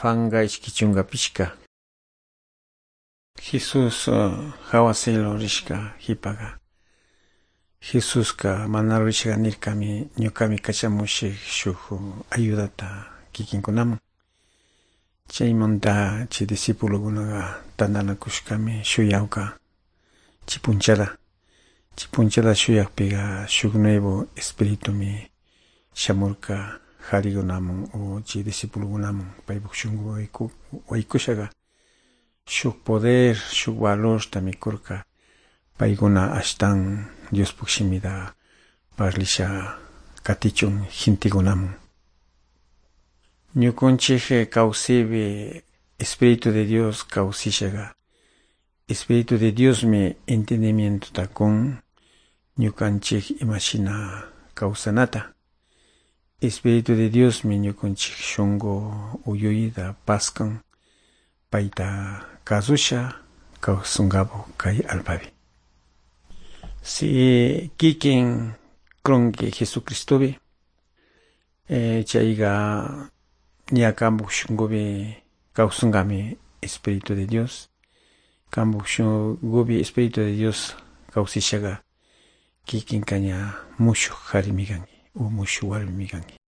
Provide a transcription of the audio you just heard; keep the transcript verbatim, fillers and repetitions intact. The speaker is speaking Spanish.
fanga ishkichunga pishka. Jesús uh, hawasilo rishka hipaga. Jesús ka manarishka nirkami nyukami kachamushik shuk ayudata kikinkunaman. Chaymonta chi discípulo gunaga tananakushkami shuyawka chipunchada. Chipunchada shuyakpiga shuk nuevo espíritumi shamurka harigunamun o chi discípulo gunamun paybuk shungu waykushaga shuk poder shuk valor tamikurka payguna ashtan Dios pukshimida parlisha katichun jintigunamun. Ñukunchik kawsibi Espíritu de Dios kawsishaga. Espíritu de Dios mi entendimiento takun ñukanchik imashina kawsanata. Espíritu de Dios mi ñukunchik shungo uyuyida paskan paita kazusha kawsungabo kay alpabi. Si kikin krunki Jesucristobi eh, chayga ñakambuk shungobi kawsungami Espíritu de Dios. Kambuk shungobi Espíritu de Dios kawsishaga kikin kaña mushuk harimigangi o mushuk warmimigangi.